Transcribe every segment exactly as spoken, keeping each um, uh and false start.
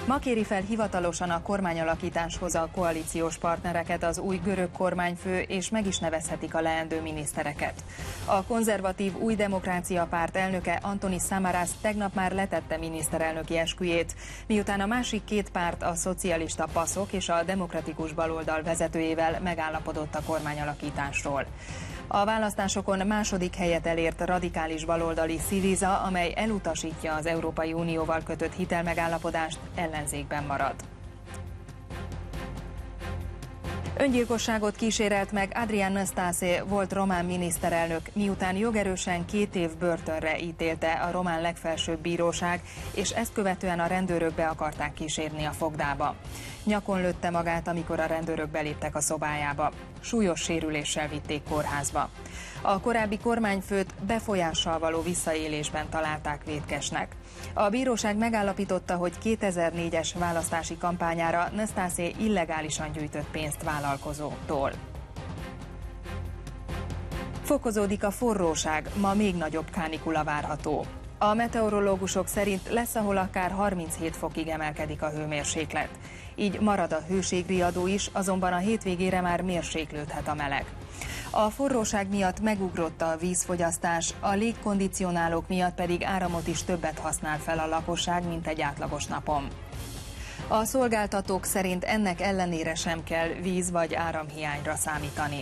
Ma kéri fel hivatalosan a kormányalakításhoz a koalíciós partnereket az új görög kormányfő, és meg is nevezhetik a leendő minisztereket. A konzervatív Új Demokrácia Párt elnöke Antonis Samaras tegnap már letette miniszterelnöki esküjét, miután a másik két párt, a szocialista PASOK és a demokratikus baloldal vezetőjével megállapodott a kormányalakításról. A választásokon második helyet elért radikális baloldali Syriza, amely elutasítja az Európai Unióval kötött hitelmegállapodást, ellenzékben marad. Öngyilkosságot kísérelt meg Adrian Năstase, volt román miniszterelnök, miután jogerősen két év börtönre ítélte a román legfelsőbb bíróság, és ezt követően a rendőrök be akarták kísérni a fogdába. Nyakon lőtte magát, amikor a rendőrök beléptek a szobájába. Súlyos sérüléssel vitték kórházba. A korábbi kormányfőt befolyással való visszaélésben találták vétkesnek. A bíróság megállapította, hogy kétezer-négyes választási kampányára Năstase illegálisan gyűjtött pénzt vállalkozóktól. Fokozódik a forróság, ma még nagyobb kánikula várható. A meteorológusok szerint lesz, ahol akár harminchét fokig emelkedik a hőmérséklet. Így marad a hőségriadó is, azonban a hétvégére már mérséklődhet a meleg. A forróság miatt megugrott a vízfogyasztás, a légkondicionálók miatt pedig áramot is többet használ fel a lakosság, mint egy átlagos napon. A szolgáltatók szerint ennek ellenére sem kell víz- vagy áramhiányra számítani.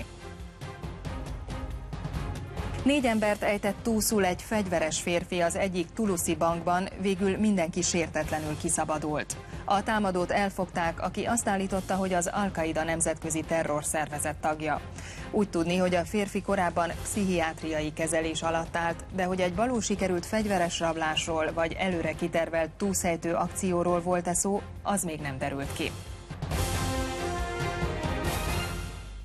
Négy embert ejtett túlszul egy fegyveres férfi az egyik tuluszi bankban, végül mindenki sértetlenül kiszabadult. A támadót elfogták, aki azt állította, hogy az Al-Qaida nemzetközi terrorszervezet tagja. Úgy tudni, hogy a férfi korábban pszichiátriai kezelés alatt állt, de hogy egy balul sikerült fegyveres rablásról vagy előre kitervelt túlszejtő akcióról volt-e szó, az még nem derült ki.